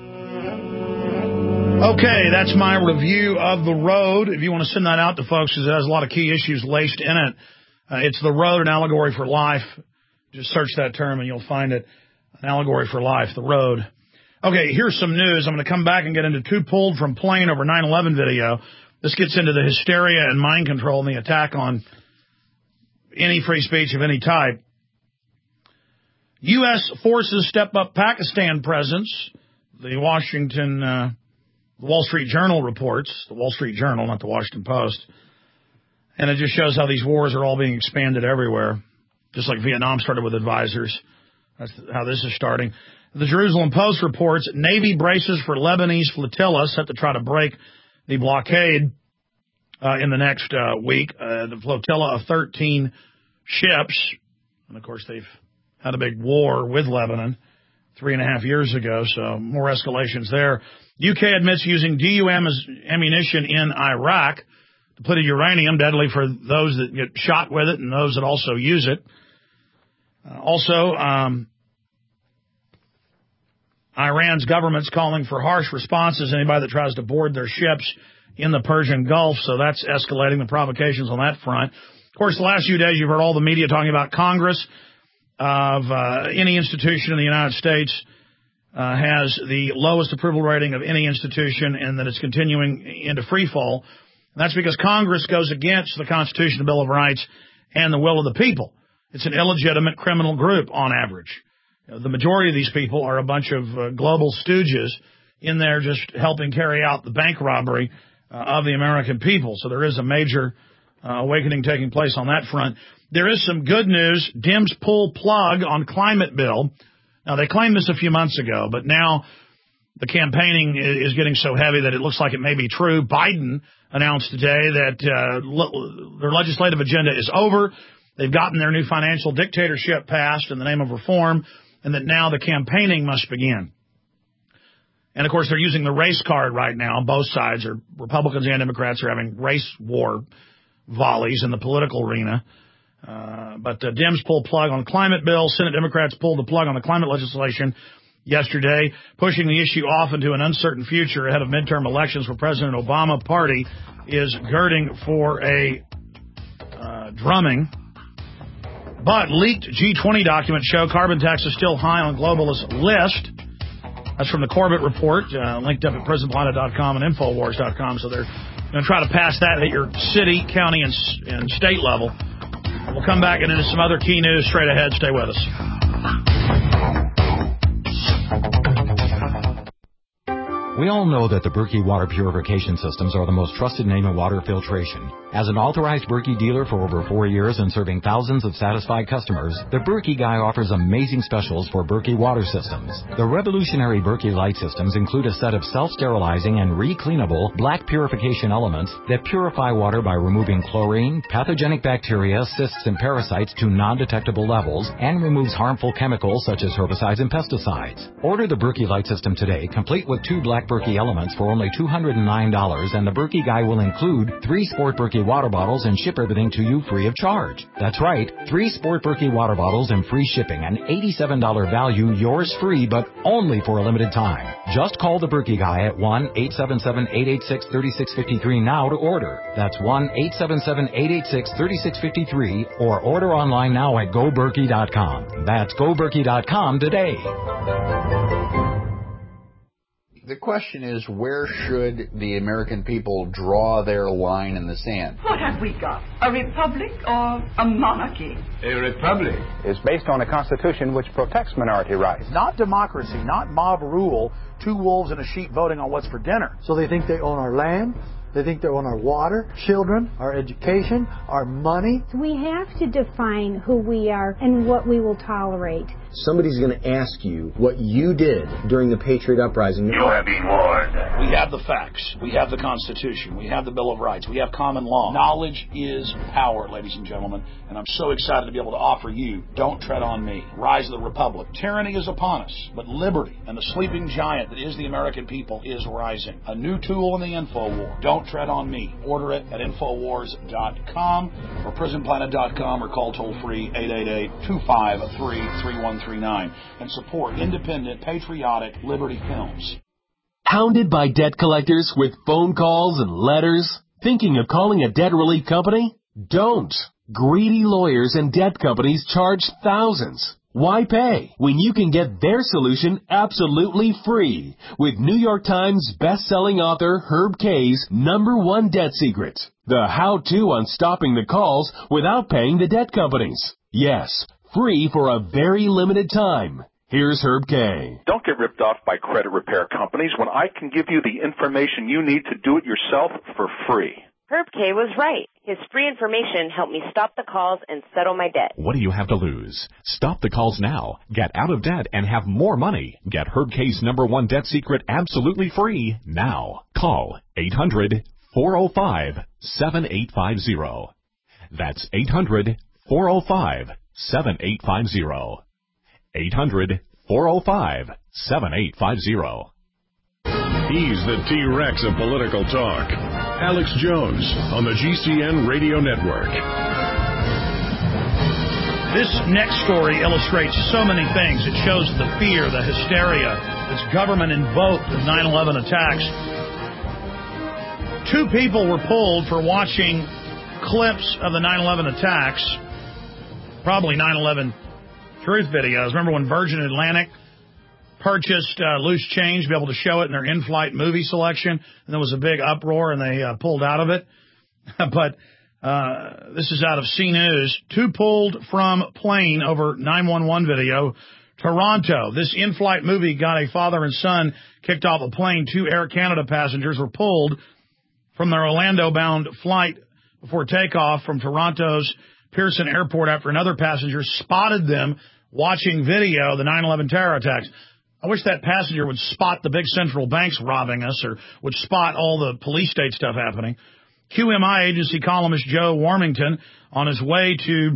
Okay, that's my review of The Road. If you want to send that out to folks, because it has a lot of key issues laced in it, it's The Road, an Allegory for Life. Just search that term and you'll find it. An Allegory for Life, The Road. Okay, here's some news. I'm going to come back and get into two pulled from plane over 9/11 video. This gets into the hysteria and mind control and the attack on any free speech of any type. U.S. forces step up Pakistan presence. The Wall Street Journal reports, the Wall Street Journal, not the Washington Post, and it just shows how these wars are all being expanded everywhere, just like Vietnam started with advisors. That's how this is starting. The Jerusalem Post reports Navy braces for Lebanese flotilla set to try to break the blockade in the next week. The flotilla of 13 ships, and of course they've had a big war with Lebanon, 3.5 years ago, so more escalations there. UK admits using DU ammunition in Iraq, depleted uranium, deadly for those that get shot with it and those that also use it. Iran's government's calling for harsh responses to anybody that tries to board their ships in the Persian Gulf, so that's escalating the provocations on that front. Of course, the last few days you've heard all the media talking about Congress of any institution in the United States has the lowest approval rating of any institution, and that it's continuing into free fall. And that's because Congress goes against the Constitution, the Bill of Rights, and the will of the people. It's an illegitimate criminal group on average. The majority of these people are a bunch of global stooges in there just helping carry out the bank robbery of the American people. So there is a major awakening taking place on that front. There is some good news. Dems pull plug on climate bill. Now, they claimed this a few months ago, but now the campaigning is getting so heavy that it looks like it may be true. Biden announced today that their legislative agenda is over. They've gotten their new financial dictatorship passed in the name of reform, and that now the campaigning must begin. And, of course, they're using the race card right now. Both sides, are Republicans and Democrats, are having race war volleys in the political arena. But Dems pulled plug on climate bill. Senate Democrats pulled the plug on the climate legislation yesterday, pushing the issue off into an uncertain future ahead of midterm elections where President Obama party is girding for a drumming. But leaked G20 documents show carbon tax is still high on globalist list. That's from the Corbett Report, linked up at PrisonPlanet.com and Infowars.com. So they're going to try to pass that at your city, county, and state level. We'll come back and into some other key news straight ahead. Stay with us. We all know that the Berkey water purification systems are the most trusted name in water filtration. As an authorized Berkey dealer for over 4 years and serving thousands of satisfied customers, the Berkey Guy offers amazing specials for Berkey water systems. The revolutionary Berkey Light systems include a set of self-sterilizing and re-cleanable black purification elements that purify water by removing chlorine, pathogenic bacteria, cysts, and parasites to non-detectable levels, and removes harmful chemicals such as herbicides and pesticides. Order the Berkey Light system today, complete with 2 black Berkey elements for only $209, and the Berkey Guy will include 3 Sport Berkey water bottles and ship everything to you free of charge. That's right, 3 Sport Berkey water bottles and free shipping, an $87 value, yours free, but only for a limited time. Just call the Berkey Guy at 1-877-886-3653 now to order. That's 1-877-886-3653, or order online now at GoBerkey.com. That's GoBerkey.com today. The question is, where should the American people draw their line in the sand? What have we got? A republic or a monarchy? A republic is based on a constitution which protects minority rights. Not democracy, not mob rule, 2 wolves and a sheep voting on what's for dinner. So they think they own our land, they think they own our water, children, our education, our money. We have to define who we are and what we will tolerate. Somebody's going to ask you what you did during the Patriot Uprising. You have been warned. We have the facts. We have the Constitution. We have the Bill of Rights. We have common law. Knowledge is power, ladies and gentlemen, and I'm so excited to be able to offer you Don't Tread on Me, Rise of the Republic. Tyranny is upon us, but liberty and the sleeping giant that is the American people is rising. A new tool in the info war. Don't Tread on Me. Order it at Infowars.com or PrisonPlanet.com, or call toll-free 888-253-3139 and support independent, patriotic Liberty Films. Hounded by debt collectors with phone calls and letters? Thinking of calling a debt relief company? Don't. Greedy lawyers and debt companies charge thousands. Why pay when you can get their solution absolutely free with New York Times best-selling author Herb Kay's #1 debt secret, the how-to on stopping the calls without paying the debt companies. Yes, free for a very limited time. Here's Herb Kay. Don't get ripped off by credit repair companies when I can give you the information you need to do it yourself for free. Herb Kay was right. His free information helped me stop the calls and settle my debt. What do you have to lose? Stop the calls now. Get out of debt and have more money. Get Herb Kay's #1 debt secret absolutely free now. Call 800-405-7850. That's 800-405-7850. 405-7850. He's the T-Rex of political talk. Alex Jones on the GCN Radio Network. This next story illustrates so many things. It shows the fear, the hysteria that's government-invoked of 9/11 attacks. 2 people were pulled for watching clips of the 9/11 attacks, probably 9/11 truth videos. Remember when Virgin Atlantic purchased Loose Change to be able to show it in their in-flight movie selection, and there was a big uproar, and they pulled out of it. But this is out of CNews. 2 pulled from plane over 911 video. Toronto. This in-flight movie got a father and son kicked off a plane. 2 Air Canada passengers were pulled from their Orlando-bound flight before takeoff from Toronto's Pearson Airport after another passenger spotted them watching video of the 9/11 terror attacks. I wish that passenger would spot the big central banks robbing us, or would spot all the police state stuff happening. QMI agency columnist Joe Warmington, on his way to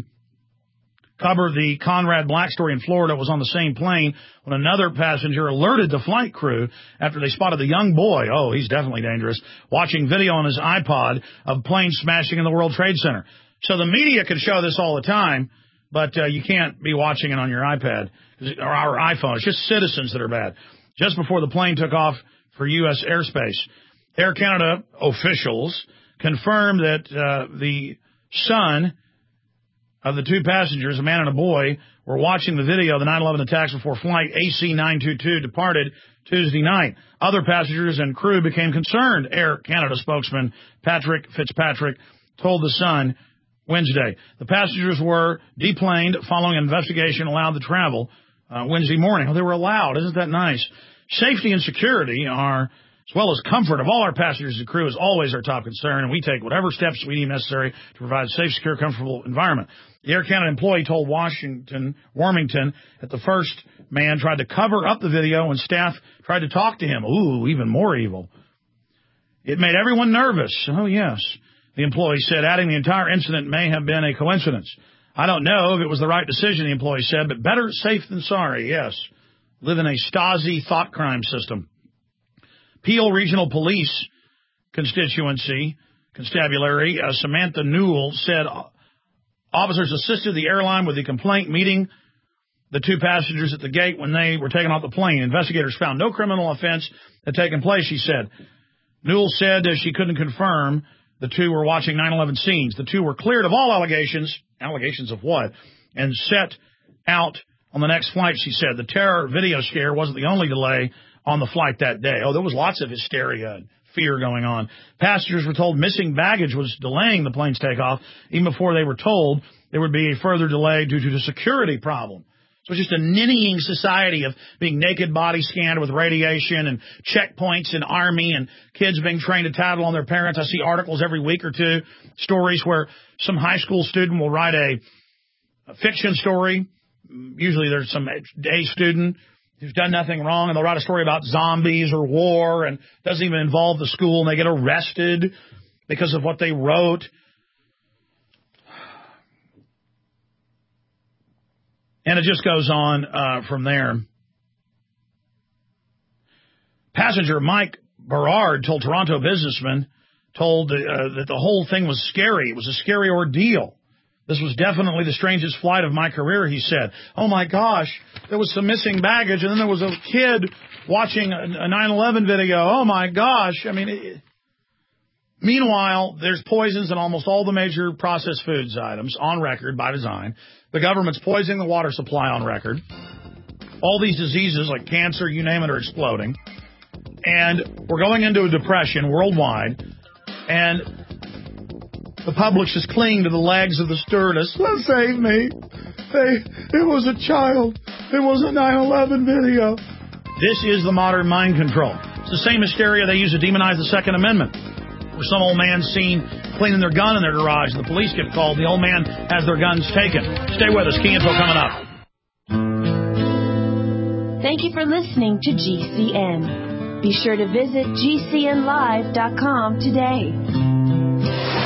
cover the Conrad Black story in Florida, was on the same plane when another passenger alerted the flight crew after they spotted the young boy, oh, he's definitely dangerous, watching video on his iPod of planes smashing in the World Trade Center. So the media can show this all the time, but you can't be watching it on your iPad or our iPhone. It's just citizens that are bad. Just before the plane took off for U.S. airspace, Air Canada officials confirmed that the son of the 2 passengers, a man and a boy, were watching the video of the 9/11 attacks before flight AC-922 departed Tuesday night. Other passengers and crew became concerned, Air Canada spokesman Patrick Fitzpatrick told The Sun Wednesday. The passengers were deplaned following an investigation allowed to travel Wednesday morning. Oh, they were allowed. Isn't that nice? Safety and security are, as well as comfort of all our passengers and crew, is always our top concern, and we take whatever steps we deem necessary to provide a safe, secure, comfortable environment. The Air Canada employee told Warmington that the first man tried to cover up the video and staff tried to talk to him. Ooh, even more evil. It made everyone nervous. Oh, yes, the employee said, adding the entire incident may have been a coincidence. I don't know if it was the right decision, the employee said, but better safe than sorry, yes. Live in a Stasi thought crime system. Peel Regional Police Constabulary Samantha Newell said officers assisted the airline with the complaint, meeting the 2 passengers at the gate when they were taken off the plane. Investigators found no criminal offense had taken place, she said. Newell said she couldn't confirm the 2 were watching 9/11 scenes. The 2 were cleared of all allegations. Allegations of what? And set out on the next flight, she said. The terror video scare wasn't the only delay on the flight that day. Oh, there was lots of hysteria and fear going on. Passengers were told missing baggage was delaying the plane's takeoff, even before they were told there would be a further delay due to the security problem. So it's just a ninnying society of being naked body scanned with radiation and checkpoints and army and kids being trained to tattle on their parents. I see articles every week or 2, stories where some high school student will write a fiction story. Usually there's some A student who's done nothing wrong, and they'll write a story about zombies or war and doesn't even involve the school, and they get arrested because of what they wrote. And it just goes on from there. Passenger Mike Berard told Toronto Businessman, that the whole thing was scary. It was a scary ordeal. This was definitely the strangest flight of my career, he said. Oh, my gosh, there was some missing baggage, and then there was a kid watching a 9/11 video. Oh, my gosh. I mean, meanwhile, there's poisons in almost all the major processed foods items on record by design. The government's poisoning the water supply on record. All these diseases like cancer, you name it, are exploding. And we're going into a depression worldwide. And the public's just clinging to the legs of the stewardess. Let's save me. It was a child. It was a 9/11 video. This is the modern mind control. It's the same hysteria they use to demonize the Second Amendment. Where some old man's seen cleaning their gun in their garage, and the police get called. The old man has their guns taken. Stay with us. Key info coming up. Thank you for listening to GCN. Be sure to visit GCNlive.com today.